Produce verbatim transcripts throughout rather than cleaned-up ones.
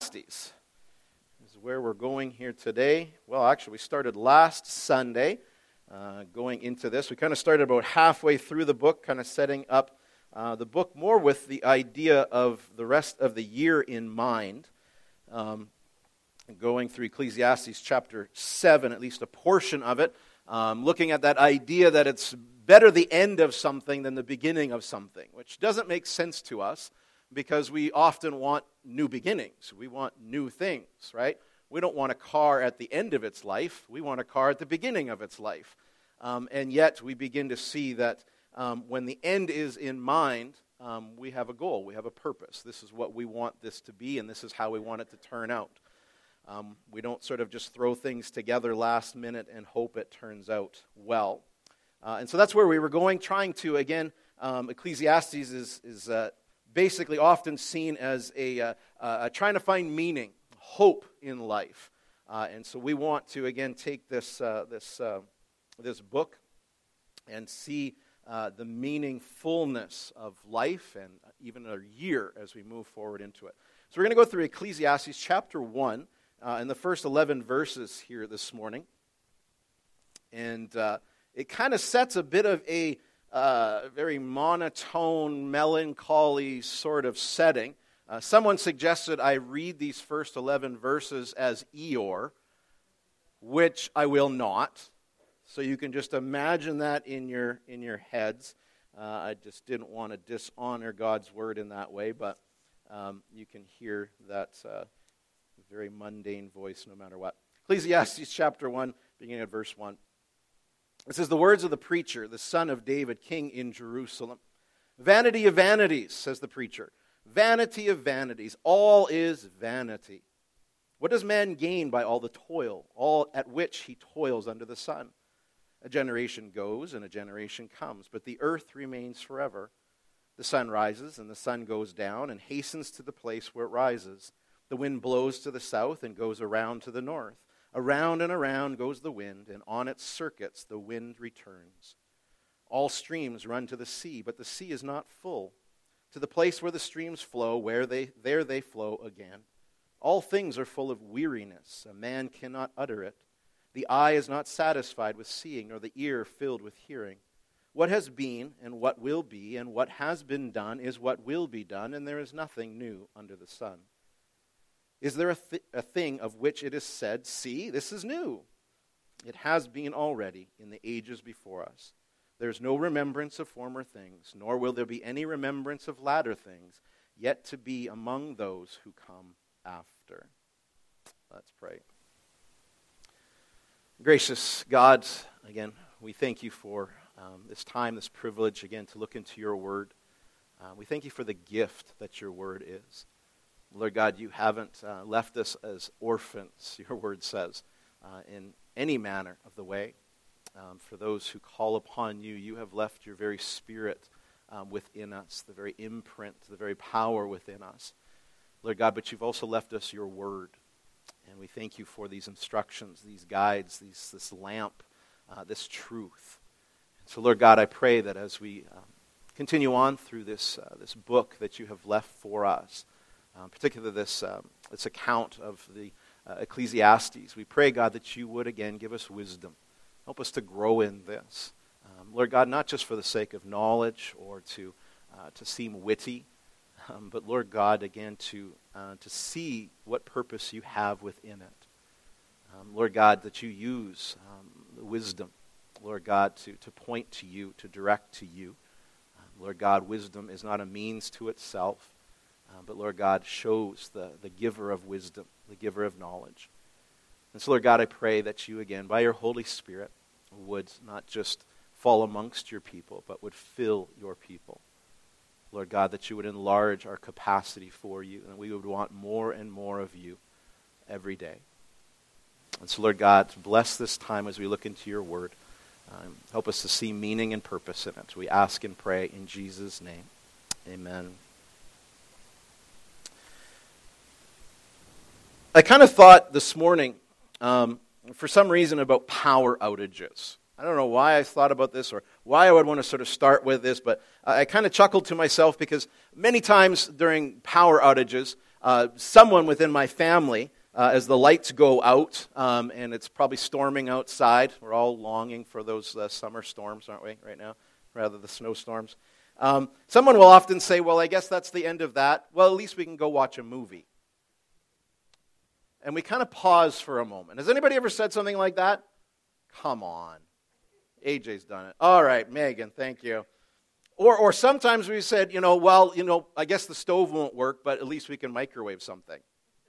Ecclesiastes is where we're going here today. Well, actually, we started last Sunday uh, going into this. We kind of started about halfway through the book, kind of setting up uh, the book more with the idea of the rest of the year in mind. Um, going through Ecclesiastes chapter seven, at least a portion of it, um, looking at that idea that it's better the end of something than the beginning of something, which doesn't make sense to us. Because we often want new beginnings. We want new things, right? We don't want a car at the end of its life. We want a car at the beginning of its life. Um, and yet we begin to see that um, when the end is in mind, um, we have a goal. We have a purpose. This is what we want this to be, and this is how we want it to turn out. Um, we don't sort of just throw things together last minute and hope it turns out well. Uh, and so that's where we were going, trying to, again, um, Ecclesiastes is... is uh, basically often seen as a uh, uh, trying to find meaning, hope in life. Uh, and so we want to, again, take this uh, this uh, this book and see uh, the meaningfulness of life and even a year as we move forward into it. So we're going to go through Ecclesiastes chapter one uh, and the first eleven verses here this morning. And uh, it kind of sets a bit of a Uh, very monotone, melancholy sort of setting. Uh, someone suggested I read these first eleven verses as Eeyore, which I will not. So you can just imagine that in your in your heads. Uh, I just didn't want to dishonor God's word in that way, but um, you can hear that uh, very mundane voice no matter what. Ecclesiastes chapter one, beginning at verse one. It says, the words of the preacher, the son of David, king in Jerusalem. Vanity of vanities, says the preacher. Vanity of vanities. All is vanity. What does man gain by all the toil, all at which he toils under the sun? A generation goes and a generation comes, but the earth remains forever. The sun rises and the sun goes down and hastens to the place where it rises. The wind blows to the south and goes around to the north. Around and around goes the wind, and on its circuits the wind returns. All streams run to the sea, but the sea is not full. To the place where the streams flow, where they there they flow again. All things are full of weariness. A man cannot utter it. The eye is not satisfied with seeing, nor the ear filled with hearing. What has been and what will be, and what has been done is what will be done, and there is nothing new under the sun. Is there a, th- a thing of which it is said, see, this is new? It has been already in the ages before us. There is no remembrance of former things, nor will there be any remembrance of latter things, yet to be among those who come after. Let's pray. Gracious God, again, we thank you for um, this time, this privilege, again, to look into your word. Uh, we thank you for the gift that your word is. Lord God, you haven't uh, left us as orphans, your word says, uh, in any manner of the way. Um, for those who call upon you, you have left your very spirit um, within us, the very imprint, the very power within us. Lord God, but you've also left us your word. And we thank you for these instructions, these guides, these, this lamp, uh, this truth. And so, Lord God, I pray that as we um, continue on through this, uh, this book that you have left for us, Uh, particularly this, um, this account of the uh, Ecclesiastes. We pray, God, that you would again give us wisdom. Help us to grow in this. Um, Lord God, not just for the sake of knowledge or to uh, to seem witty, um, but Lord God, again, to, uh, to see what purpose you have within it. Um, Lord God, that you use um, the wisdom, Lord God, to, to point to you, to direct to you. Uh, Lord God, wisdom is not a means to itself. Uh, but Lord God shows the, the giver of wisdom, the giver of knowledge. And so Lord God, I pray that you again, by your Holy Spirit, would not just fall amongst your people, but would fill your people. Lord God, that you would enlarge our capacity for you, and that we would want more and more of you every day. And so Lord God, bless this time as we look into your word. Um, help us to see meaning and purpose in it. We ask and pray in Jesus' name. Amen. I kind of thought this morning, um, for some reason, about power outages. I don't know why I thought about this or why I would want to sort of start with this, but I kind of chuckled to myself because many times during power outages, uh, someone within my family, uh, as the lights go out, um, and it's probably storming outside. We're all longing for those uh, summer storms, aren't we, right now? Rather the snowstorms. Um, someone will often say, well, I guess that's the end of that. Well, at least we can go watch a movie. And we kind of pause for a moment. Has anybody ever said something like that? Come on. A J's done it. All right, Megan, thank you. Or or sometimes we said, you know, well, you know, I guess the stove won't work, but at least we can microwave something.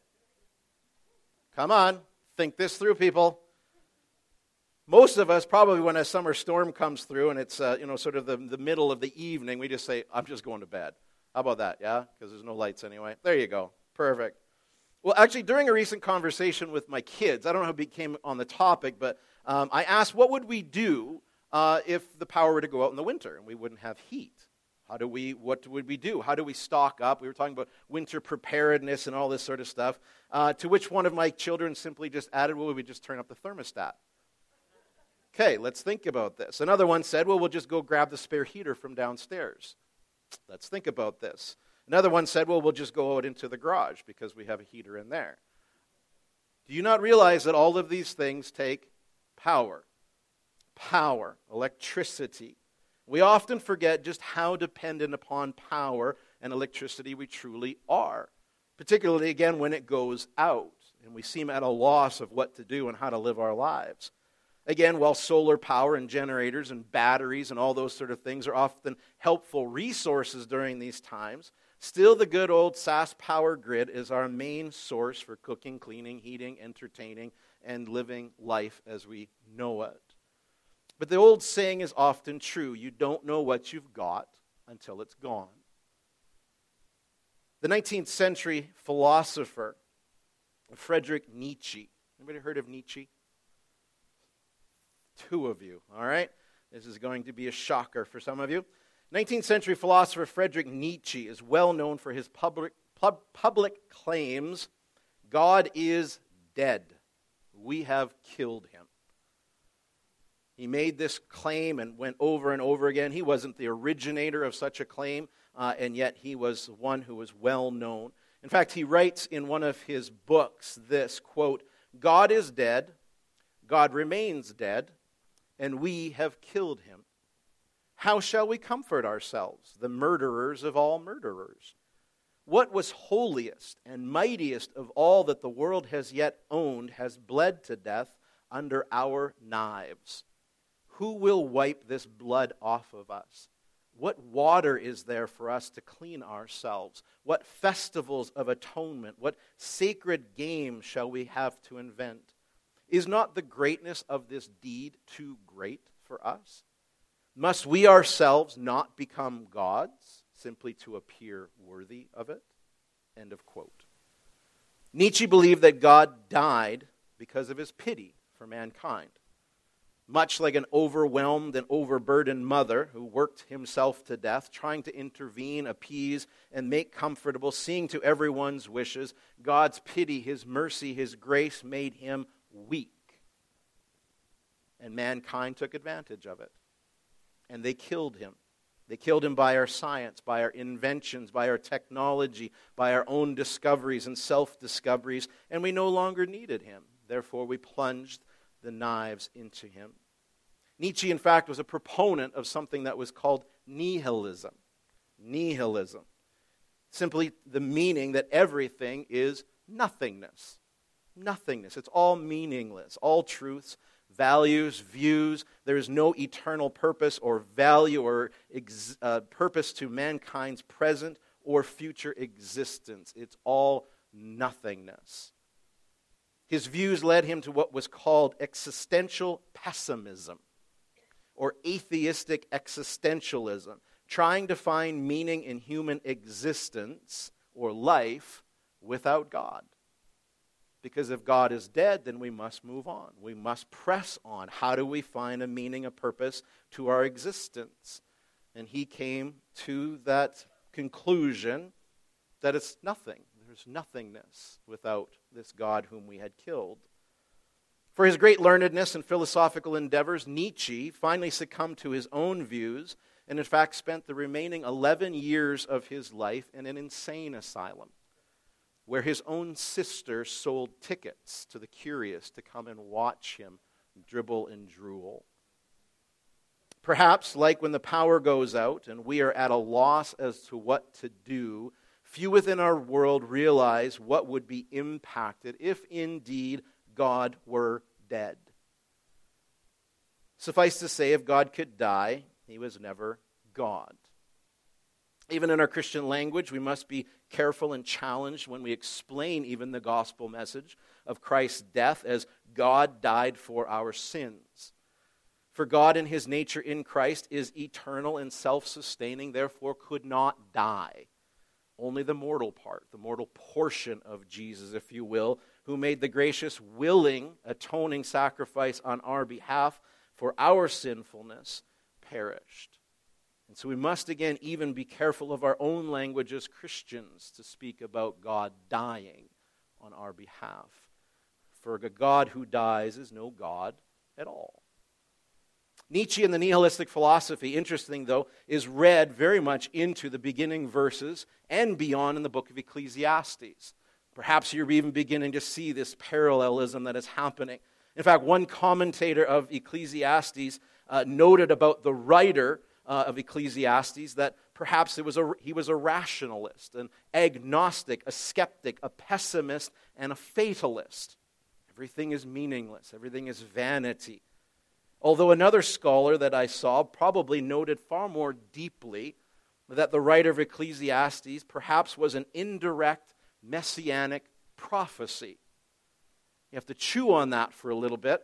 Come on, think this through, people. Most of us, probably when a summer storm comes through and it's, uh, you know, sort of the, the middle of the evening, we just say, I'm just going to bed. How about that, yeah? Because there's no lights anyway. There you go. Perfect. Well, actually, during a recent conversation with my kids, I don't know how it became on the topic, but um, I asked, what would we do uh, if the power were to go out in the winter and we wouldn't have heat? How do we, what would we do? How do we stock up? We were talking about winter preparedness and all this sort of stuff, uh, to which one of my children simply just added, well, we would just turn up the thermostat. Okay, let's think about this. Another one said, well, we'll just go grab the spare heater from downstairs. Let's think about this. Another one said, well, we'll just go out into the garage because we have a heater in there. Do you not realize that all of these things take power? Power, electricity. We often forget just how dependent upon power and electricity we truly are, particularly, again, when it goes out and we seem at a loss of what to do and how to live our lives. Again, while solar power and generators and batteries and all those sort of things are often helpful resources during these times, still the good old S A S power grid is our main source for cooking, cleaning, heating, entertaining, and living life as we know it. But the old saying is often true. You don't know what you've got until it's gone. The nineteenth century philosopher, Friedrich Nietzsche. Anybody heard of Nietzsche? Two of you, all right? This is going to be a shocker for some of you. nineteenth century philosopher Friedrich Nietzsche is well known for his public, pub, public claims, God is dead. We have killed him. He made this claim and went over and over again. He wasn't the originator of such a claim, uh, and yet he was one who was well known. In fact, he writes in one of his books this, quote, God is dead, God remains dead, and we have killed him. How shall we comfort ourselves, the murderers of all murderers? What was holiest and mightiest of all that the world has yet owned has bled to death under our knives. Who will wipe this blood off of us? What water is there for us to clean ourselves? What festivals of atonement, what sacred games shall we have to invent? Is not the greatness of this deed too great for us? Must we ourselves not become gods simply to appear worthy of it? End of quote. Nietzsche believed that God died because of his pity for mankind. Much like an overwhelmed and overburdened mother who worked himself to death, trying to intervene, appease, and make comfortable, seeing to everyone's wishes, God's pity, his mercy, his grace made him weak. And mankind took advantage of it. And they killed him. They killed him by our science, by our inventions, by our technology, by our own discoveries and self-discoveries, and we no longer needed him. Therefore, we plunged the knives into him. Nietzsche, in fact, was a proponent of something that was called nihilism. Nihilism. Simply the meaning that everything is nothingness. Nothingness. It's all meaningless. All truths, values, views. There is no eternal purpose or value or ex- uh, purpose to mankind's present or future existence. It's all nothingness. His views led him to what was called existential pessimism or atheistic existentialism, trying to find meaning in human existence or life without God. Because if God is dead, then we must move on. We must press on. How do we find a meaning, a purpose to our existence? And he came to that conclusion that it's nothing. There's nothingness without this God whom we had killed. For his great learnedness and philosophical endeavors, Nietzsche finally succumbed to his own views and in fact spent the remaining eleven years of his life in an insane asylum, where his own sister sold tickets to the curious to come and watch him dribble and drool. Perhaps, like when the power goes out and we are at a loss as to what to do, few within our world realize what would be impacted if indeed God were dead. Suffice to say, if God could die, he was never God. Even in our Christian language, we must be careful and challenged when we explain even the gospel message of Christ's death as God died for our sins. For God in his nature in Christ is eternal and self-sustaining, therefore could not die. Only the mortal part, the mortal portion of Jesus, if you will, who made the gracious, willing, atoning sacrifice on our behalf for our sinfulness, perished. And so we must again even be careful of our own language as Christians to speak about God dying on our behalf. For a God who dies is no God at all. Nietzsche and the nihilistic philosophy, interesting though, is read very much into the beginning verses and beyond in the book of Ecclesiastes. Perhaps you're even beginning to see this parallelism that is happening. In fact, one commentator of Ecclesiastes uh, noted about the writer uh, of Ecclesiastes that perhaps it was a, he was a rationalist, an agnostic, a skeptic, a pessimist, and a fatalist. Everything is meaningless. Everything is vanity. Although another scholar that I saw probably noted far more deeply that the writer of Ecclesiastes perhaps was an indirect messianic prophecy. You have to chew on that for a little bit,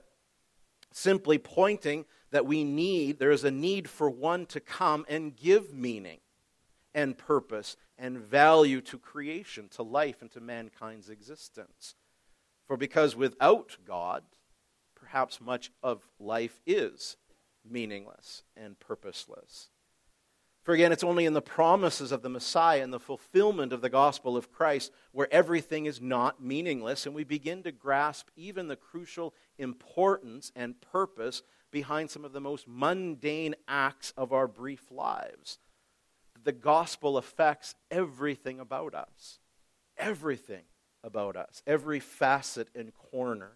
simply pointing that we need, there is a need for one to come and give meaning and purpose and value to creation, to life, and to mankind's existence. For because without God, perhaps much of life is meaningless and purposeless. For again, it's only in the promises of the Messiah and the fulfillment of the gospel of Christ where everything is not meaningless and we begin to grasp even the crucial importance and purpose behind some of the most mundane acts of our brief lives. The gospel affects everything about us. Everything about us. Every facet and corner.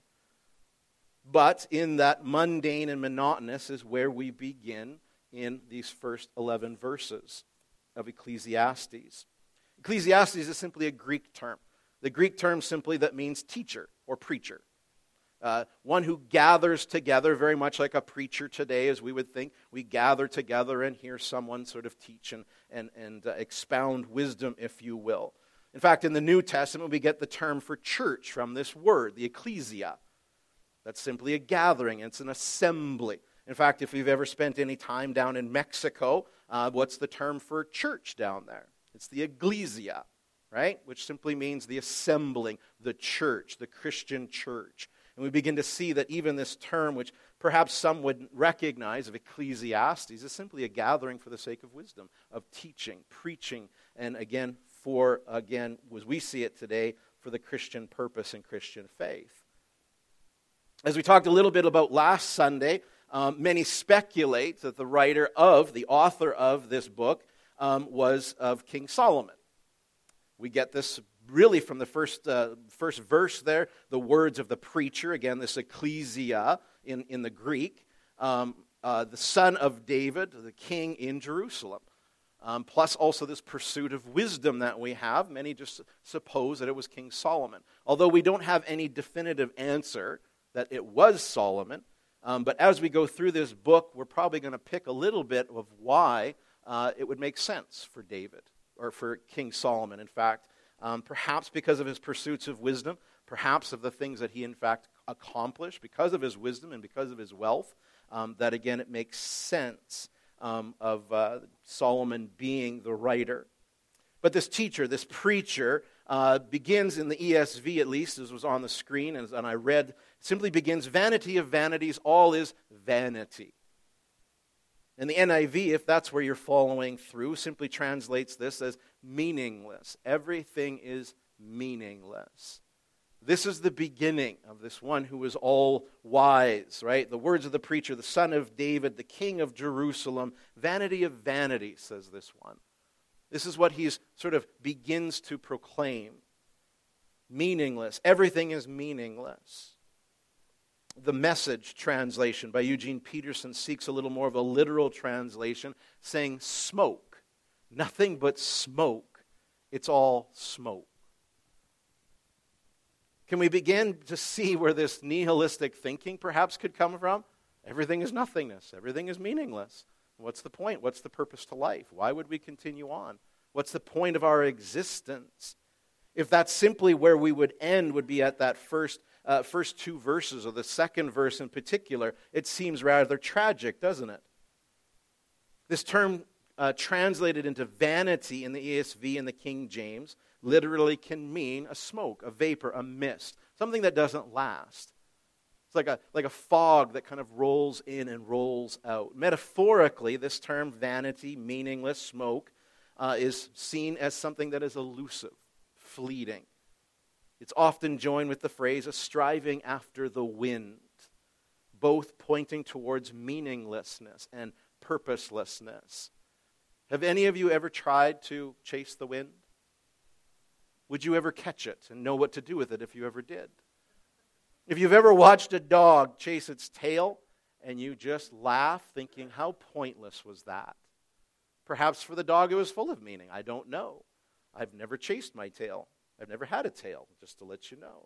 But in that mundane and monotonous is where we begin in these first eleven verses of Ecclesiastes. Ecclesiastes is simply a Greek term. The Greek term simply that means teacher or preacher. Uh, one who gathers together, very much like a preacher today, as we would think. We gather together and hear someone sort of teach and, and, and uh, expound wisdom, if you will. In fact, in the New Testament, we get the term for church from this word, the ecclesia. That's simply a gathering. It's an assembly. In fact, if you've ever spent any time down in Mexico, uh, what's the term for church down there? It's the iglesia, right? Which simply means the assembling, the church, the Christian church. And we begin to see that even this term, which perhaps some would recognize of Ecclesiastes, is simply a gathering for the sake of wisdom, of teaching, preaching, and again, for, again, as we see it today, for the Christian purpose and Christian faith. As we talked a little bit about last Sunday, um, many speculate that the writer of, the author of this book, um, was of King Solomon. We get this really from the first uh, first verse there, the words of the preacher, again, this ecclesia in, in the Greek, um, uh, the son of David, the king in Jerusalem. Um, plus also this pursuit of wisdom that we have. Many just suppose that it was King Solomon. Although we don't have any definitive answer that it was Solomon. Um, but as we go through this book, we're probably going to pick a little bit of why uh, it would make sense for David, or for King Solomon, in fact. Um, perhaps because of his pursuits of wisdom, perhaps of the things that he, in fact, accomplished, because of his wisdom and because of his wealth, um, that, again, it makes sense um, of uh, Solomon being the writer. But this teacher, this preacher, uh, begins in the E S V, at least, as was on the screen, and, and I read, simply begins, vanity of vanities, all is vanity. And the N I V, if that's where you're following through, simply translates this as meaningless. Everything is meaningless. This is the beginning of this one who is all wise, right? The words of the preacher, the son of David, the king of Jerusalem, vanity of vanity, says this one. This is what he sort of begins to proclaim. meaningless. Everything is meaningless. The Message translation by Eugene Peterson seeks a little more of a literal translation, saying smoke. Nothing but smoke. It's all smoke. Can we begin to see where this nihilistic thinking perhaps could come from? Everything is nothingness. Everything is meaningless. What's the point? What's the purpose to life? Why would we continue on? What's the point of our existence? If that's simply where we would end, would be at that first uh, first two verses, or the second verse in particular, it seems rather tragic, doesn't it? This term uh, translated into vanity in the E S V and the King James literally can mean a smoke, a vapor, a mist, something that doesn't last. It's like a, like a fog that kind of rolls in and rolls out. Metaphorically, this term vanity, meaningless, smoke, uh, is seen as something that is elusive, fleeting. It's often joined with the phrase, a striving after the wind, both pointing towards meaninglessness and purposelessness. Have any of you ever tried to chase the wind? Would you ever catch it and know what to do with it if you ever did? If you've ever watched a dog chase its tail and you just laugh thinking, how pointless was that? Perhaps for the dog it was full of meaning. I don't know. I've never chased my tail. I've never had a tail, just to let you know.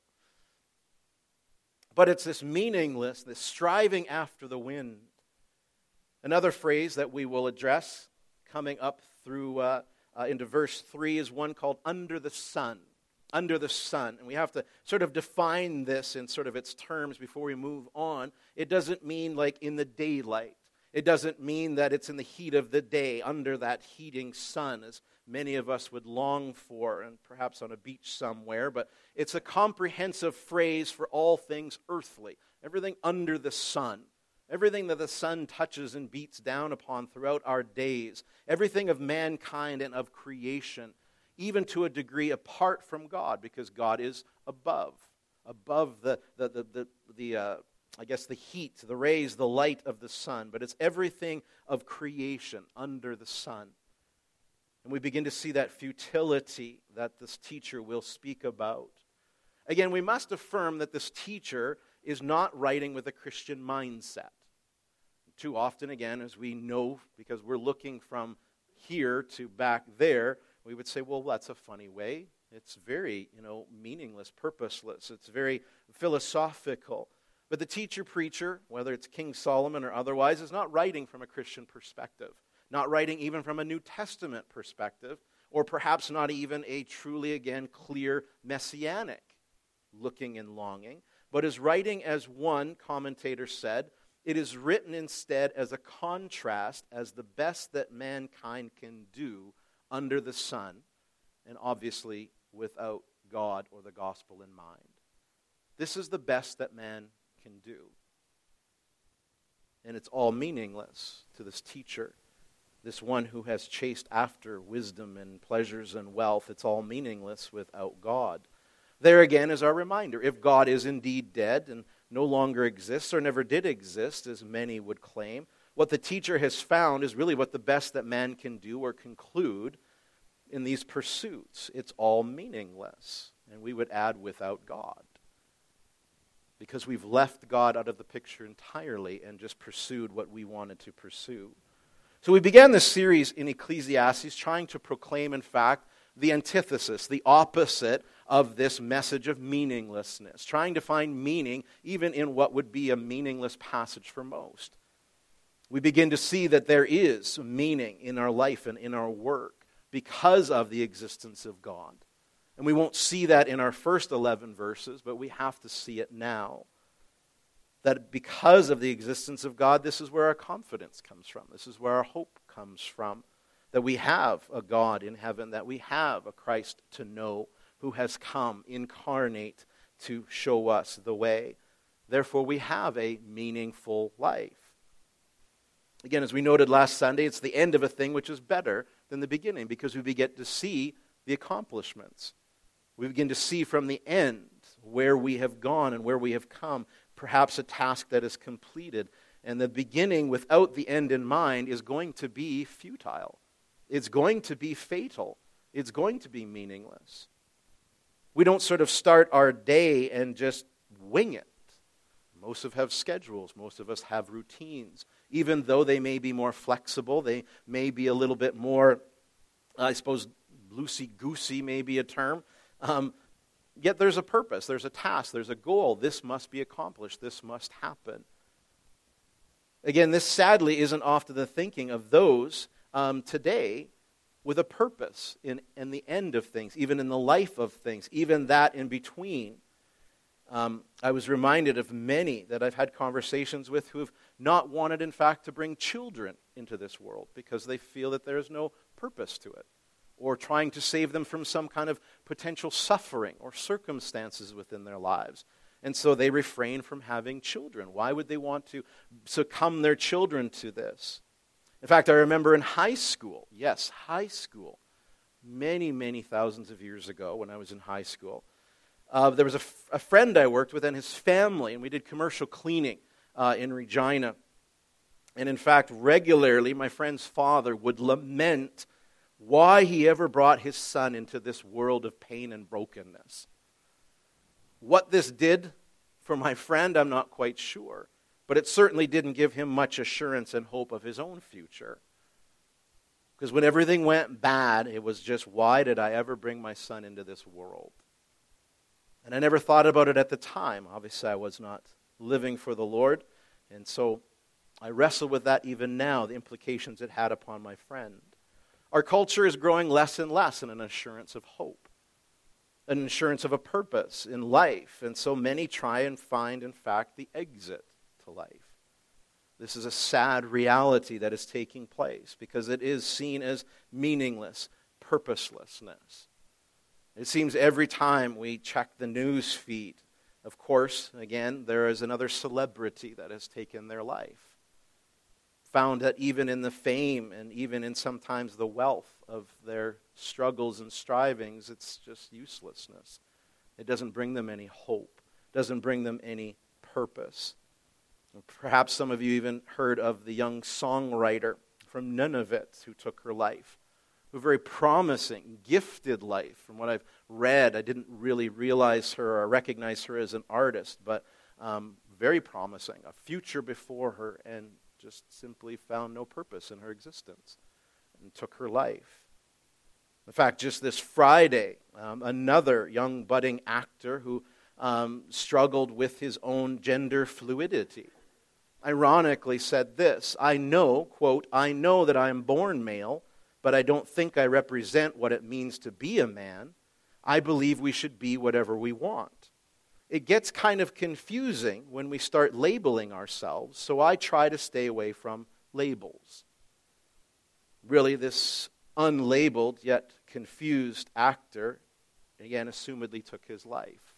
But it's this meaningless, this striving after the wind. Another phrase that we will address coming up through uh, uh, into verse three is one called under the sun. Under the sun. And we have to sort of define this in sort of its terms before we move on. It doesn't mean like in the daylight. It doesn't mean that it's in the heat of the day, under that heating sun, as many of us would long for, and perhaps on a beach somewhere. But it's a comprehensive phrase for all things earthly. Everything under the sun. Everything that the sun touches and beats down upon throughout our days. Everything of mankind and of creation. Even to a degree apart from God, because God is above. Above the, the, the, the, the uh, I guess, the heat, the rays, the light of the sun. But it's everything of creation under the sun. And we begin to see that futility that this teacher will speak about. Again, we must affirm that this teacher is not writing with a Christian mindset. Too often, again, as we know, because we're looking from here to back there, we would say, well, that's a funny way. It's very, you know, meaningless, purposeless. It's very philosophical. But the teacher-preacher, whether it's King Solomon or otherwise, is not writing from a Christian perspective. Not writing even from a New Testament perspective, or perhaps not even a truly, again, clear messianic looking and longing, but is writing as one commentator said, it is written instead as a contrast, as the best that mankind can do under the sun, and obviously without God or the gospel in mind. This is the best that man can do. And it's all meaningless to this teacher, this one who has chased after wisdom and pleasures and wealth. It's all meaningless without God. There again is our reminder. If God is indeed dead and no longer exists or never did exist, as many would claim, what the teacher has found is really what the best that man can do or conclude in these pursuits. It's all meaningless. And we would add without God. Because we've left God out of the picture entirely and just pursued what we wanted to pursue. So we began this series in Ecclesiastes trying to proclaim, in fact, the antithesis, the opposite of this message of meaninglessness. Trying to find meaning even in what would be a meaningless passage for most. We begin to see that there is meaning in our life and in our work because of the existence of God. And we won't see that in our first eleven verses, but we have to see it now. That because of the existence of God, this is where our confidence comes from. This is where our hope comes from. That we have a God in heaven, that we have a Christ to know who has come incarnate to show us the way. Therefore, we have a meaningful life. Again, as we noted last Sunday, it's the end of a thing which is better than the beginning because we begin to see the accomplishments. We begin to see from the end where we have gone and where we have come, perhaps a task that is completed. And the beginning without the end in mind is going to be futile. It's going to be fatal. It's going to be meaningless. We don't sort of start our day and just wing it. Most of us have schedules. Most of us have routines. Even though they may be more flexible, they may be a little bit more, I suppose, loosey-goosey may be a term. Um, yet there's a purpose, there's a task, there's a goal. This must be accomplished. This must happen. Again, this sadly isn't often the thinking of those um, today with a purpose in, in the end of things, even in the life of things, even that in between. Um, I was reminded of many that I've had conversations with who have not wanted, in fact, to bring children into this world because they feel that there is no purpose to it, or trying to save them from some kind of potential suffering or circumstances within their lives. And so they refrain from having children. Why would they want to succumb their children to this? In fact, I remember in high school, yes, high school, many, many thousands of years ago when I was in high school, Uh, there was a, f- a friend I worked with and his family, and we did commercial cleaning uh, in Regina. And in fact, regularly, my friend's father would lament why he ever brought his son into this world of pain and brokenness. What this did for my friend, I'm not quite sure. But it certainly didn't give him much assurance and hope of his own future. Because when everything went bad, it was just, why did I ever bring my son into this world? And I never thought about it at the time. Obviously, I was not living for the Lord. And so I wrestle with that even now, the implications it had upon my friend. Our culture is growing less and less in an assurance of hope, an assurance of a purpose in life. And so many try and find, in fact, the exit to life. This is a sad reality that is taking place because it is seen as meaningless, purposelessness. It seems every time we check the news feed, of course, again, there is another celebrity that has taken their life. Found that even in the fame and even in sometimes the wealth of their struggles and strivings, it's just uselessness. It doesn't bring them any hope. It doesn't bring them any purpose. Perhaps some of you even heard of the young songwriter from Nunavut who took her life. A very promising, gifted life. From what I've read, I didn't really realize her or recognize her as an artist, but um, very promising. A future before her, and just simply found no purpose in her existence and took her life. In fact, just this Friday, um, another young budding actor who um, struggled with his own gender fluidity, ironically said this, I know, quote, I know that I am born male, but I don't think I represent what it means to be a man. I believe we should be whatever we want. It gets kind of confusing when we start labeling ourselves, so I try to stay away from labels. Really, this unlabeled yet confused actor, again, assumedly took his life.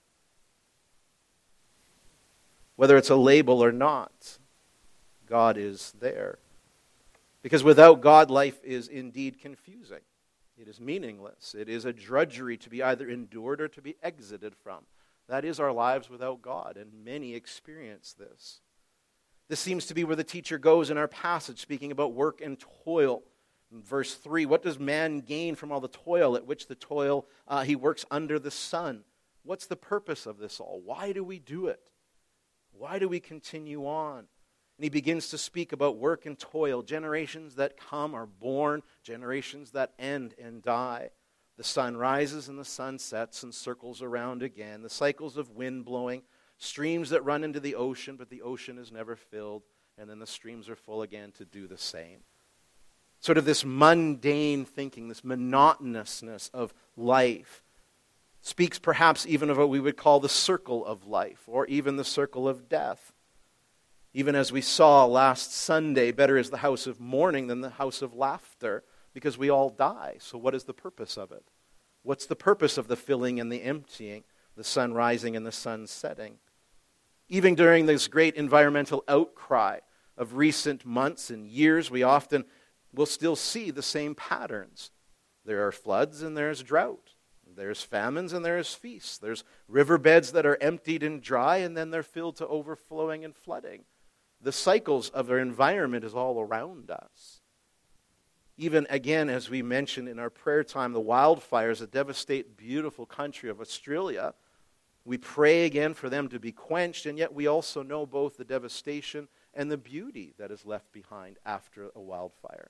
Whether it's a label or not, God is there. Because without God, life is indeed confusing. It is meaningless. It is a drudgery to be either endured or to be exited from. That is our lives without God, and many experience this. This seems to be where the teacher goes in our passage, speaking about work and toil. In verse three, what does man gain from all the toil at which the toil uh, he works under the sun? What's the purpose of this all? Why do we do it? Why do we continue on? And he begins to speak about work and toil. Generations that come are born, generations that end and die. The sun rises and the sun sets and circles around again. The cycles of wind blowing, streams that run into the ocean, but the ocean is never filled, and then the streams are full again to do the same. Sort of this mundane thinking, this monotonousness of life, speaks perhaps even of what we would call the circle of life, or even the circle of death. Even as we saw last Sunday, better is the house of mourning than the house of laughter, because we all die. So what is the purpose of it? What's the purpose of the filling and the emptying, the sun rising and the sun setting? Even during this great environmental outcry of recent months and years, we often will still see the same patterns. There are floods and there's drought. There's famines and there's feasts. There's riverbeds that are emptied and dry, and then they're filled to overflowing and flooding. The cycles of our environment is all around us. Even again, as we mentioned in our prayer time, the wildfires that devastate beautiful country of Australia, we pray again for them to be quenched, and yet we also know both the devastation and the beauty that is left behind after a wildfire.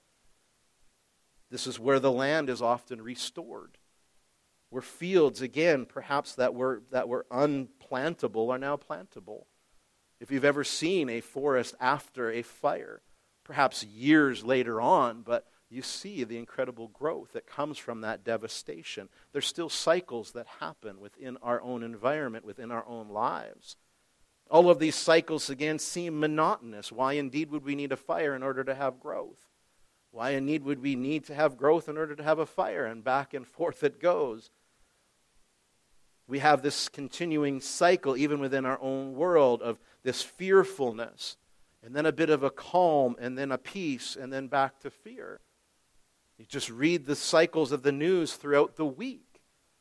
This is where the land is often restored, where fields, again, perhaps that were, that were unplantable are now plantable. If you've ever seen a forest after a fire, perhaps years later on, but you see the incredible growth that comes from that devastation. There's still cycles that happen within our own environment, within our own lives. All of these cycles, again, seem monotonous. Why indeed would we need a fire in order to have growth? Why indeed would we need to have growth in order to have a fire? And back and forth it goes. We have this continuing cycle, even within our own world, of this fearfulness, and then a bit of a calm, and then a peace, and then back to fear. You just read the cycles of the news throughout the week,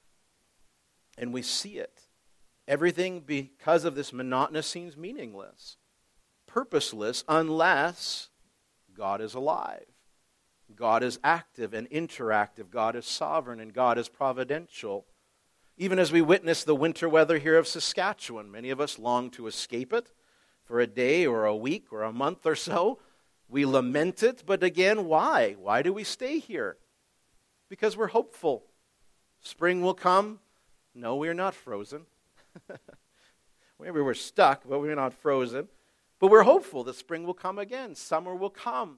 and we see it. Everything, because of this monotonous, seems meaningless, purposeless, unless God is alive. God is active and interactive. God is sovereign, and God is providential. Even as we witness the winter weather here of Saskatchewan, many of us long to escape it for a day or a week or a month or so. We lament it, but again, why? Why do we stay here? Because we're hopeful. Spring will come. No, we're not frozen. Maybe we're stuck, but we're not frozen. But we're hopeful that spring will come again. Summer will come.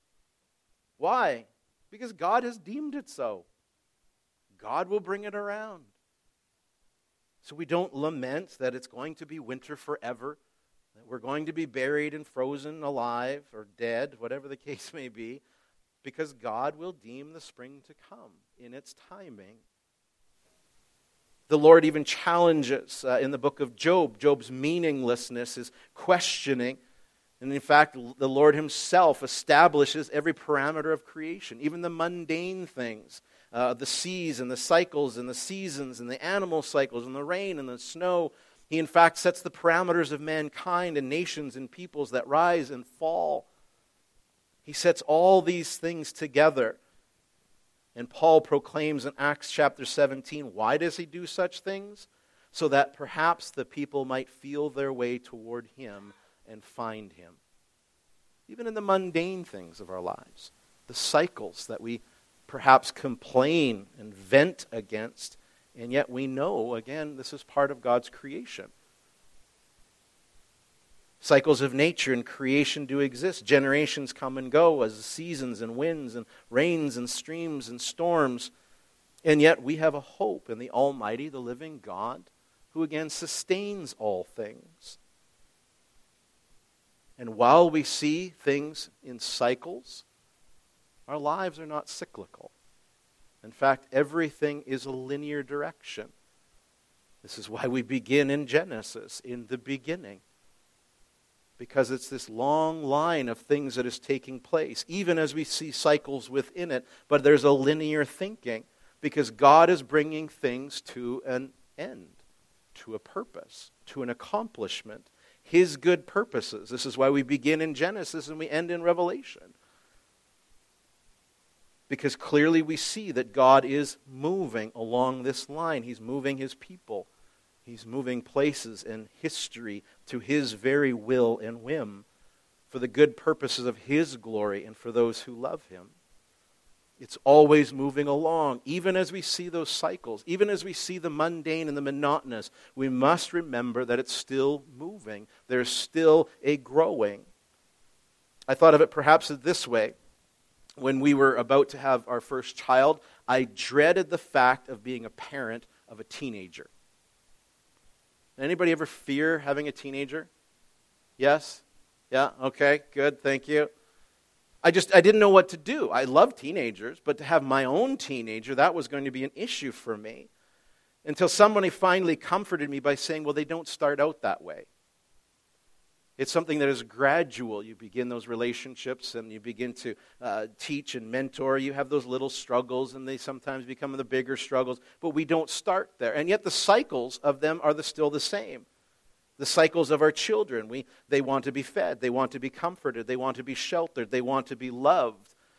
Why? Because God has deemed it so. God will bring it around. So we don't lament that it's going to be winter forever, that we're going to be buried and frozen alive or dead, whatever the case may be, because God will deem the spring to come in its timing. The Lord even challenges uh, in the book of Job. Job's meaninglessness is questioning. And in fact, the Lord himself establishes every parameter of creation, even the mundane things, uh, the seas and the cycles and the seasons and the animal cycles and the rain and the snow. He in fact sets the parameters of mankind and nations and peoples that rise and fall. He sets all these things together. And Paul proclaims in Acts chapter seventeen, why does he do such things? So that perhaps the people might feel their way toward him and find him. Even in the mundane things of our lives, the cycles that we perhaps complain and vent against, and yet we know, again, this is part of God's creation. Cycles of nature and creation do exist. Generations come and go as seasons and winds and rains and streams and storms. And yet we have a hope in the Almighty, the living God, who again sustains all things. And while we see things in cycles, our lives are not cyclical. In fact, everything is a linear direction. This is why we begin in Genesis, in the beginning. Because it's this long line of things that is taking place, even as we see cycles within it, but there's a linear thinking, because God is bringing things to an end, to a purpose, to an accomplishment, His good purposes. This is why we begin in Genesis and we end in Revelation. Because clearly we see that God is moving along this line. He's moving His people. He's moving places in history to His very will and whim for the good purposes of His glory and for those who love Him. It's always moving along. Even as we see those cycles, even as we see the mundane and the monotonous, we must remember that it's still moving. There's still a growing. I thought of it perhaps this way. When we were about to have our first child, I dreaded the fact of being a parent of a teenager. Anybody ever fear having a teenager? Yes? Yeah? Okay, good, thank you. I just, I didn't know what to do. I love teenagers, but to have my own teenager, that was going to be an issue for me. Until somebody finally comforted me by saying, well, they don't start out that way. It's something that is gradual. You begin those relationships and you begin to uh, teach and mentor. You have those little struggles and they sometimes become the bigger struggles, but we don't start there. And yet the cycles of them are the, still the same. The cycles of our children. We, they want to be fed. They want to be comforted. They want to be sheltered. They want to be loved.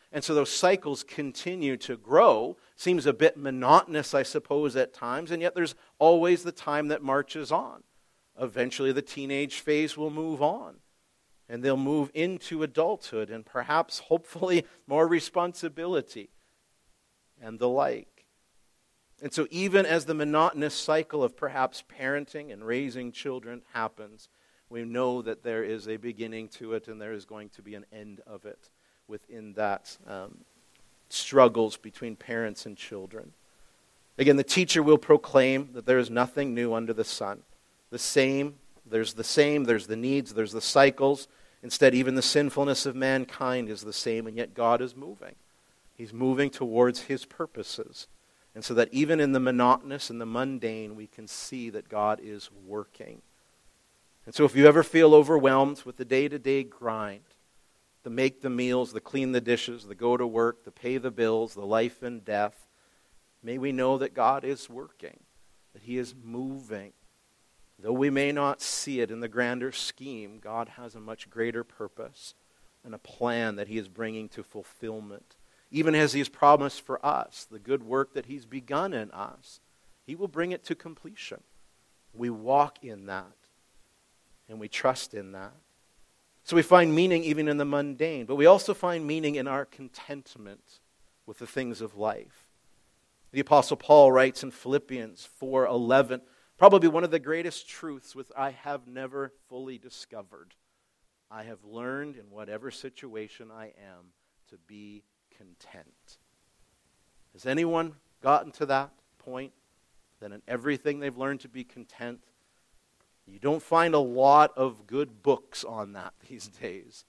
And so those cycles continue to grow. Seems a bit monotonous, I suppose, at times, and yet there's always the time that marches on. Eventually the teenage phase will move on, and they'll move into adulthood and perhaps, hopefully, more responsibility and the like. And so even as the monotonous cycle of perhaps parenting and raising children happens, we know that there is a beginning to it and there is going to be an end of it within that um, struggles between parents and children. Again, the teacher will proclaim that there is nothing new under the sun. The same, there's the same, there's the needs, there's the cycles. Instead, even the sinfulness of mankind is the same, and yet God is moving. He's moving towards his purposes. And so that even in the monotonous and the mundane, we can see that God is working. And so if you ever feel overwhelmed with the day-to-day grind, the make the meals, the clean the dishes, the go to work, the pay the bills, the life and death, may we know that God is working, that he is moving. Though we may not see it in the grander scheme, God has a much greater purpose and a plan that he is bringing to fulfillment. Even as he has promised for us, the good work that he's begun in us, he will bring it to completion. We walk in that, and we trust in that. So we find meaning even in the mundane, but we also find meaning in our contentment with the things of life. The Apostle Paul writes in Philippians four eleven, probably one of the greatest truths which I have never fully discovered. I have learned in whatever situation I am to be content. Has anyone gotten to that point? That in everything they've learned to be content? You don't find a lot of good books on that these days.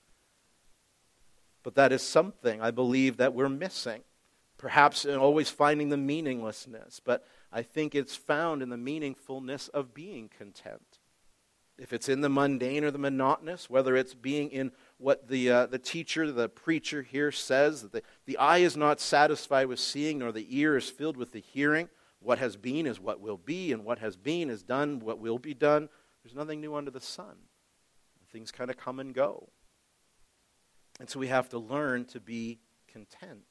But that is something I believe that we're missing. Perhaps in always finding the meaninglessness, but I think it's found in the meaningfulness of being content. If it's in the mundane or the monotonous, whether it's being in what the uh, the teacher, the preacher here says, that the, the eye is not satisfied with seeing, nor the ear is filled with the hearing. What has been is what will be, and what has been is done, what will be done. There's nothing new under the sun. Things kind of come and go. And so we have to learn to be content.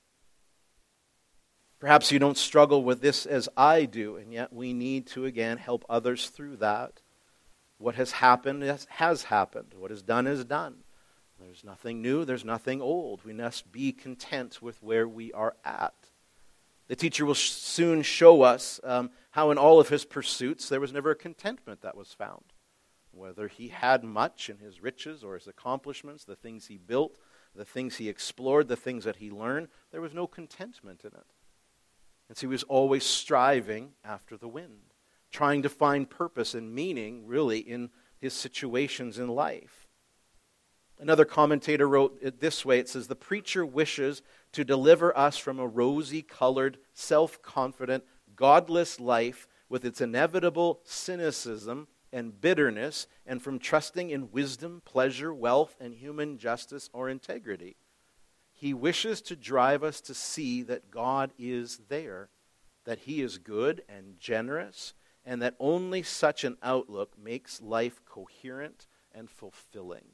Perhaps you don't struggle with this as I do, and yet we need to, again, help others through that. What has happened has happened. What is done is done. There's nothing new, there's nothing old. We must be content with where we are at. The teacher will sh- soon show us um, how in all of his pursuits there was never a contentment that was found. Whether he had much in his riches or his accomplishments, the things he built, the things he explored, the things that he learned, there was no contentment in it. And so he was always striving after the wind, trying to find purpose and meaning really in his situations in life. Another commentator wrote it this way. It says, the preacher wishes to deliver us from a rosy-colored, self-confident, godless life with its inevitable cynicism and bitterness, and from trusting in wisdom, pleasure, wealth, and human justice or integrity. He wishes to drive us to see that God is there, that he is good and generous, and that only such an outlook makes life coherent and fulfilling.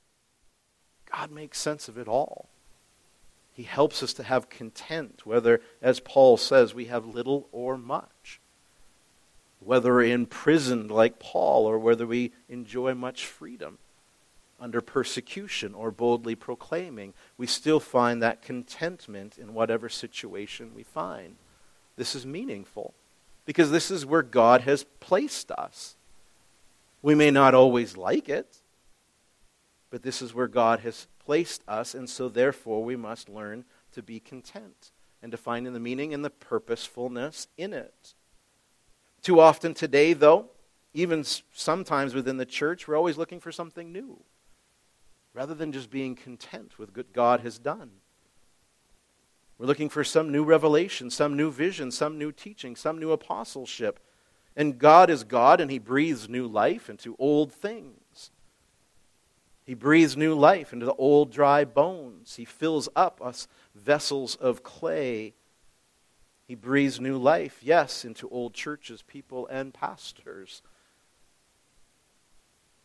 God makes sense of it all. He helps us to have content, whether, as Paul says, we have little or much. Whether we're imprisoned like Paul, or whether we enjoy much freedom under persecution or boldly proclaiming, we still find that contentment in whatever situation we find. This is meaningful, because this is where God has placed us. We may not always like it, but this is where God has placed us, and so therefore we must learn to be content and to find the meaning and the purposefulness in it. Too often today, though, even sometimes within the church, we're always looking for something new, rather than just being content with what God has done. We're looking for some new revelation, some new vision, some new teaching, some new apostleship. And God is God, and he breathes new life into old things. He breathes new life into the old dry bones. He fills up us vessels of clay. He breathes new life, yes, into old churches, people, and pastors.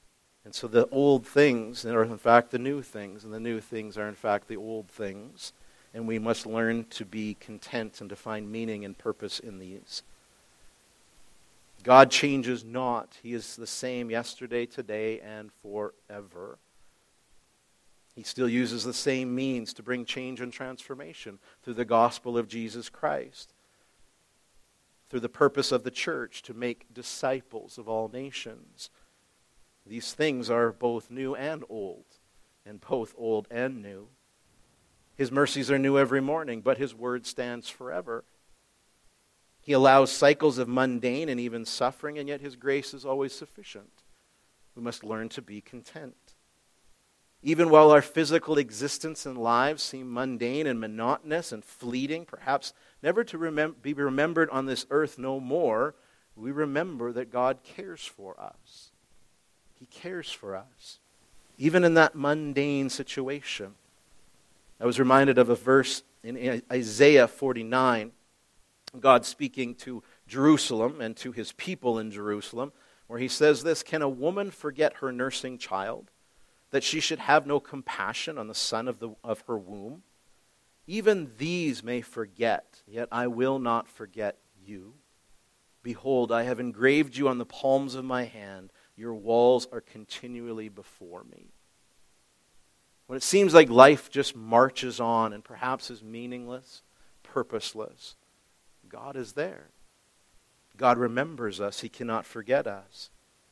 And so the old things are in fact the new things, and the new things are in fact the old things. and we must learn to be content and to find meaning and purpose in these. God changes not. He is the same yesterday, today, and forever. He still uses the same means to bring change and transformation through the gospel of Jesus Christ, through the purpose of the church to make disciples of all nations. These things are both new and old, and both old and new. His mercies are new every morning, but His word stands forever. He allows cycles of mundane and even suffering, and yet His grace is always sufficient. We must learn to be content. Even while our physical existence and lives seem mundane and monotonous and fleeting, perhaps never to remem- be remembered on this earth no more, we remember that God cares for us. He cares for us, even in that mundane situation. I was reminded of a verse in Isaiah forty-nine, God speaking to Jerusalem and to His people in Jerusalem, where He says this, "Can a woman forget her nursing child, that she should have no compassion on the son of, the, of her womb? Even these may forget, yet I will not forget you. Behold, I have engraved you on the palms of my hand. Your walls are continually before me." When it seems like life just marches on and perhaps is meaningless, purposeless, God is there. God remembers us. He cannot forget us.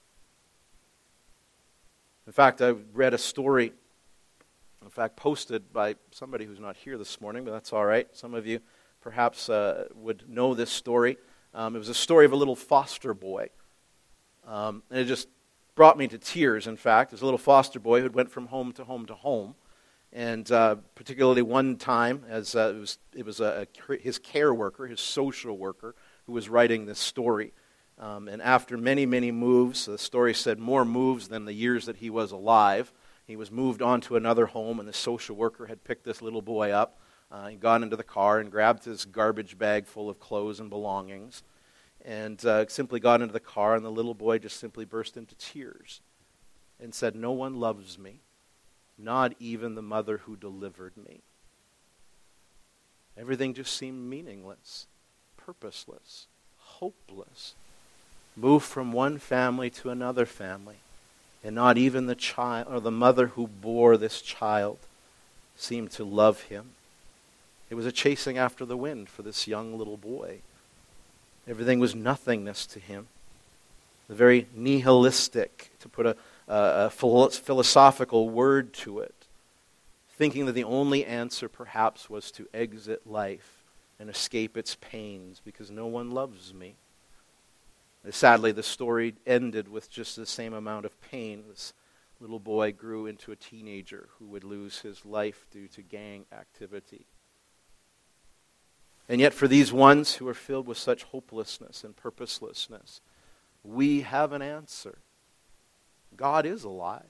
In fact, I read a story, in fact, posted by somebody who's not here this morning, but that's all right. Some of you perhaps uh, would know this story. Um, it was a story of a little foster boy. Um, and it just brought me to tears, in fact. It was a little foster boy who went from home to home to home. And uh, particularly one time, as uh, it was, it was a, a, his care worker, his social worker, who was writing this story. Um, and after many, many moves, the story said more moves than the years that he was alive, he was moved on to another home, and the social worker had picked this little boy up. Uh, he got into the car and grabbed his garbage bag full of clothes and belongings, and uh, simply got into the car, and the little boy just simply burst into tears and said, "No one loves me, not even the mother who delivered me." Everything just seemed meaningless, purposeless, hopeless. Moved from one family to another family, and not even the child or the mother who bore this child seemed to love him. It was a chasing after the wind for this young little boy. Everything was nothingness to him. The very nihilistic, to put a, a, a philosophical word to it, thinking that the only answer perhaps was to exit life and escape its pains because no one loves me. Sadly, the story ended with just the same amount of pain. This little boy grew into a teenager who would lose his life due to gang activity. And yet for these ones who are filled with such hopelessness and purposelessness, we have an answer. God is alive.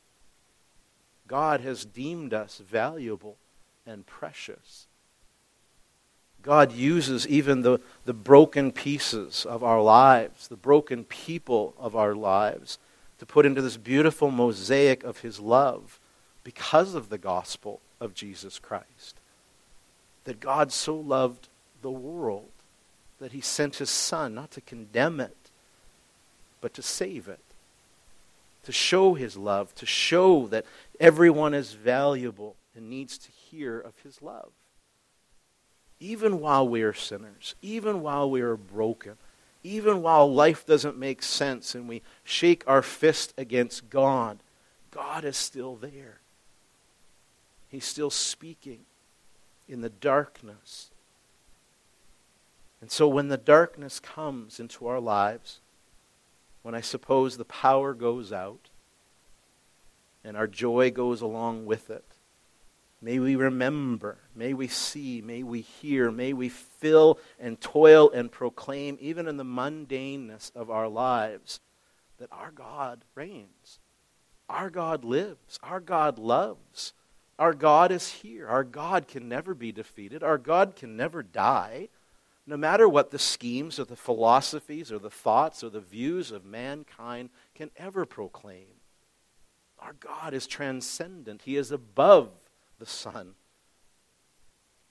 God has deemed us valuable and precious. God uses even the, the broken pieces of our lives, the broken people of our lives, to put into this beautiful mosaic of His love because of the gospel of Jesus Christ. That God so loved the world that He sent His Son, not to condemn it, but to save it. To show His love, to show that everyone is valuable and needs to hear of His love. Even while we are sinners, even while we are broken, even while life doesn't make sense and we shake our fist against God, God is still there. He's still speaking in the darkness. And so when the darkness comes into our lives, when I suppose the power goes out and our joy goes along with it, may we remember, may we see, may we hear, may we fill and toil and proclaim, even in the mundaneness of our lives, that our God reigns. Our God lives. Our God loves. Our God is here. Our God can never be defeated. Our God can never die. No matter what the schemes or the philosophies or the thoughts or the views of mankind can ever proclaim. Our God is transcendent. He is above the sun.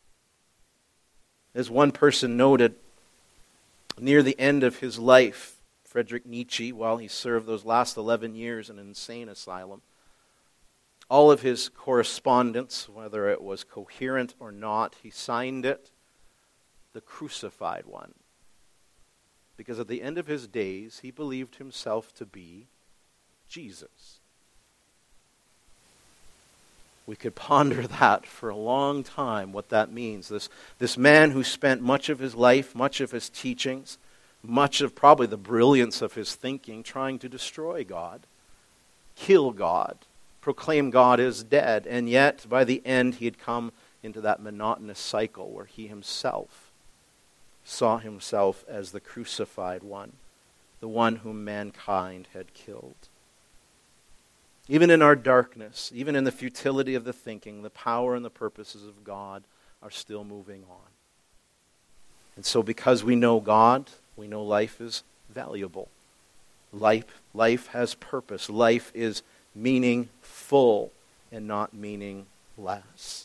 As one person noted, near the end of his life, Friedrich Nietzsche, while he served those last eleven years in an insane asylum, all of his correspondence, whether it was coherent or not, he signed it, the Crucified One. Because at the end of his days, he believed himself to be Jesus. We could ponder that for a long time, what that means. This, this man who spent much of his life, much of his teachings, much of probably the brilliance of his thinking, trying to destroy God, kill God, proclaim God is dead, and yet by the end he had come into that monotonous cycle where he himself saw himself as the crucified one, the one whom mankind had killed. Even in our darkness, even in the futility of the thinking, the power and the purposes of God are still moving on. And so because we know God, we know life is valuable. Life, life has purpose. Life is meaningful and not meaningless.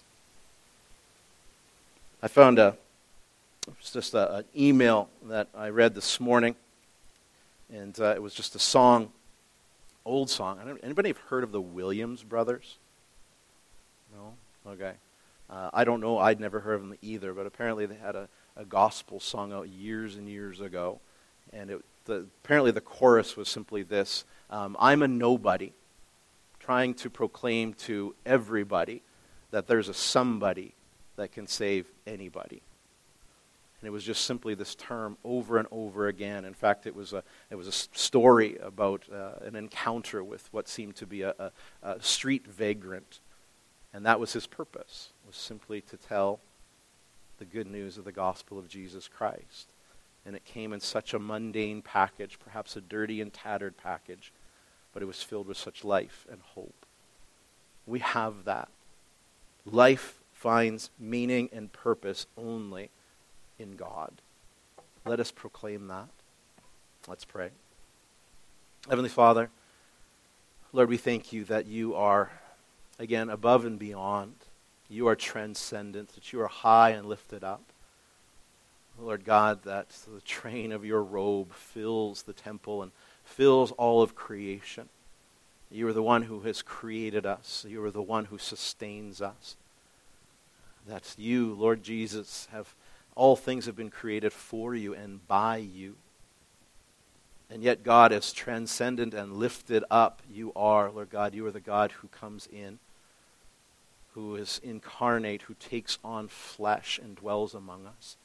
I found a it's just a, an email that I read this morning, and uh, it was just a song, old song. Anybody have heard of the Williams Brothers? No? Okay. Uh, I don't know. I'd never heard of them either, but apparently they had a, a gospel song out years and years ago, and it, the, apparently the chorus was simply this: um, I'm a nobody, trying to proclaim to everybody that there's a somebody that can save anybody. And it was just simply this term over and over again. In fact, it was a it was a story about uh, an encounter with what seemed to be a, a, a street vagrant, and that was his purpose, was simply to tell the good news of the gospel of Jesus Christ. And it came in such a mundane package, perhaps a dirty and tattered package, but it was filled with such life and hope. We have that. Life finds meaning and purpose only in God. Let us proclaim that. Let's pray. Heavenly Father, Lord, we thank you that you are, again, above and beyond. You are transcendent, that you are high and lifted up. Lord God, that the train of your robe fills the temple and fills all of creation. You are the one who has created us. You are the one who sustains us. That you, Lord Jesus, have all things have been created for you and by you. And yet, God, as transcendent and lifted up you are, Lord God, you are the God who comes in, who is incarnate, who takes on flesh and dwells among us.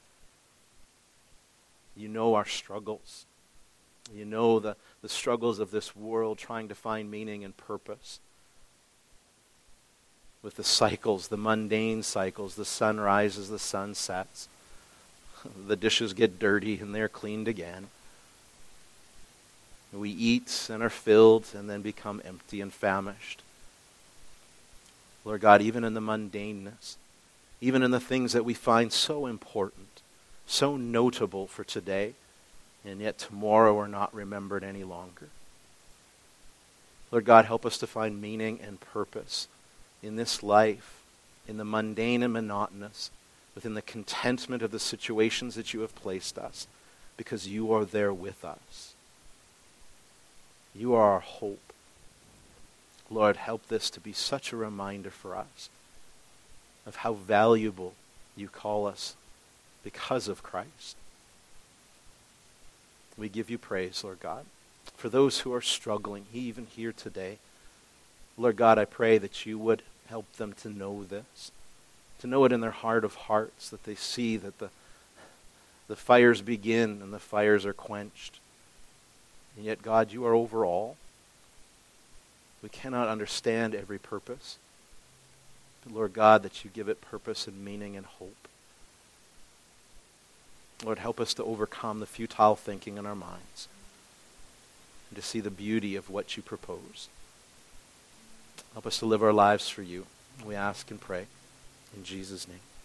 You know our struggles. You know the, the struggles of this world trying to find meaning and purpose. With the cycles, the mundane cycles, the sun rises, the sun sets. The dishes get dirty and they're cleaned again. We eat and are filled and then become empty and famished. Lord God, even in the mundaneness, even in the things that we find so important, so notable for today, and yet tomorrow are not remembered any longer. Lord God, help us to find meaning and purpose in this life, in the mundane and monotonous, within the contentment of the situations that you have placed us, because you are there with us. You are our hope. Lord, help this to be such a reminder for us of how valuable you call us because of Christ. We give you praise, Lord God. For those who are struggling, even here today, Lord God, I pray that you would help them to know this, to know it in their heart of hearts, that they see that the, the fires begin and the fires are quenched. And yet, God, you are over all. We cannot understand every purpose. But Lord God, that you give it purpose and meaning and hope. Lord, help us to overcome the futile thinking in our minds and to see the beauty of what you propose. Help us to live our lives for you. We ask and pray in Jesus' name.